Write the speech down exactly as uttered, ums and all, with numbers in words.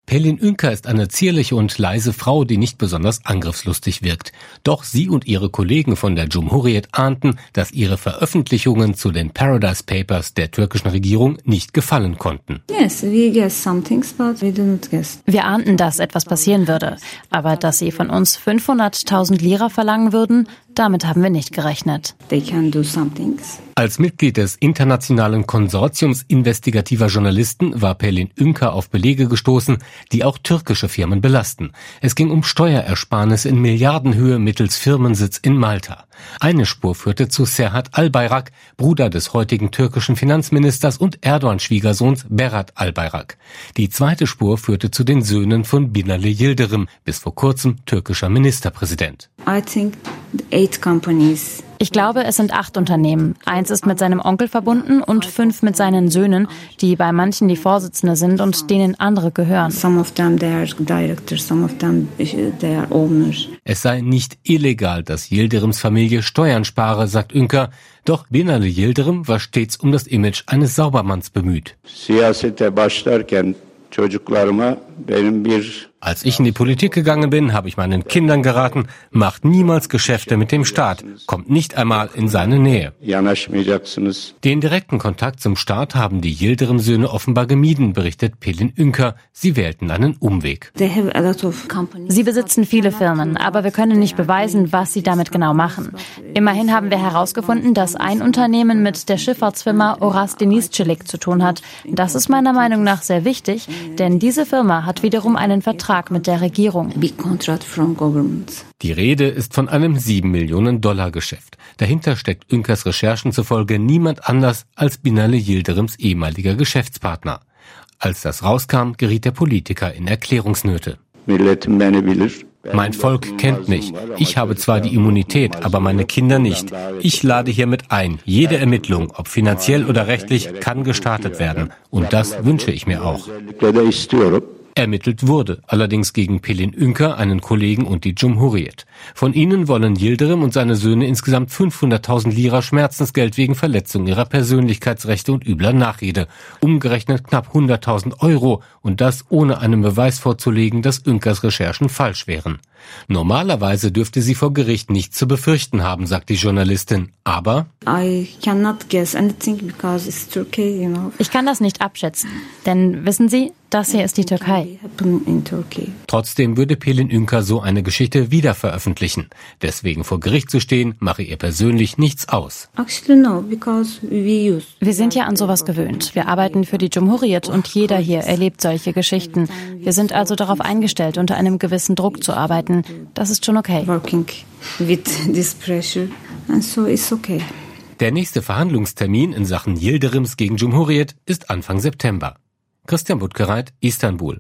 Pelin Ünker ist eine zierliche und leise Frau, die nicht besonders angriffslustig wirkt. Doch sie und ihre Kollegen von der Cumhuriyet ahnten, dass ihre Veröffentlichungen zu den Paradise Papers der türkischen Regierung nicht gefallen konnten. Yes, we guessed some things, but we didn't guess. Wir ahnten, dass etwas passieren würde. Aber dass sie von uns fünfhunderttausend Lira verlangen würden, damit haben wir nicht gerechnet. They can do some things. Als Mitglied des internationalen Konsortiums investigativer Journalisten war Pelin Ünker auf Belege gestoßen, die auch türkische Firmen belasten. Es ging um Steuerersparnisse in Milliardenhöhe mittels Firmensitz in Malta. Eine Spur führte zu Serhat Albayrak, Bruder des heutigen türkischen Finanzministers und Erdogan-Schwiegersohns Berat Albayrak. Die zweite Spur führte zu den Söhnen von Binali Yildirim, bis vor kurzem türkischer Ministerpräsident. I think eight companies. Ich glaube, es sind acht Unternehmen. Eins ist mit seinem Onkel verbunden und fünf mit seinen Söhnen, die bei manchen die Vorsitzende sind und denen andere gehören. Some of them they are directors, some of them they are owners. Es sei nicht illegal, dass Yildirims Familie Steuern spare, sagt Ünker. Doch Binali Yildirim war stets um das Image eines Saubermanns bemüht. Siyasete başlarken çocuklarıma benim bir Als ich in die Politik gegangen bin, habe ich meinen Kindern geraten, macht niemals Geschäfte mit dem Staat, kommt nicht einmal in seine Nähe. Den direkten Kontakt zum Staat haben die Yildirim-Söhne offenbar gemieden, berichtet Pelin Ünker. Sie wählten einen Umweg. Sie besitzen viele Firmen, aber wir können nicht beweisen, was sie damit genau machen. Immerhin haben wir herausgefunden, dass ein Unternehmen mit der Schifffahrtsfirma Oras Deniz Çelik zu tun hat. Das ist meiner Meinung nach sehr wichtig, denn diese Firma hat wiederum einen Vertrag mit der Regierung. Die Rede ist von einem sieben Millionen Dollar Geschäft. Dahinter steckt Ünkers Recherchen zufolge niemand anders als Binali Yildirims ehemaliger Geschäftspartner. Als das rauskam, geriet der Politiker in Erklärungsnöte. Mein Volk kennt mich. Ich habe zwar die Immunität, aber meine Kinder nicht. Ich lade hiermit ein. Jede Ermittlung, ob finanziell oder rechtlich, kann gestartet werden. Und das wünsche ich mir auch. Ermittelt wurde, allerdings gegen Pelin Ünker, einen Kollegen und die Cumhuriyet. Von ihnen wollen Yildirim und seine Söhne insgesamt fünfhunderttausend Lira Schmerzensgeld wegen Verletzung ihrer Persönlichkeitsrechte und übler Nachrede. Umgerechnet knapp hunderttausend Euro und das ohne einen Beweis vorzulegen, dass Ünkers Recherchen falsch wären. Normalerweise dürfte sie vor Gericht nichts zu befürchten haben, sagt die Journalistin. Aber I cannot guess anything because it's Turkey, you know. Ich kann das nicht abschätzen, denn wissen Sie, das hier ist die Türkei. Trotzdem würde Pelin Ünker so eine Geschichte wieder veröffentlichen. Deswegen vor Gericht zu stehen, mache ihr persönlich nichts aus. Wir sind ja an sowas gewöhnt. Wir arbeiten für die Cumhuriyet und jeder hier erlebt solche Geschichten. Wir sind also darauf eingestellt, unter einem gewissen Druck zu arbeiten. Das ist schon okay. Der nächste Verhandlungstermin in Sachen Yildirims gegen Cumhuriyet ist Anfang September. Christian Buttgereit, Istanbul.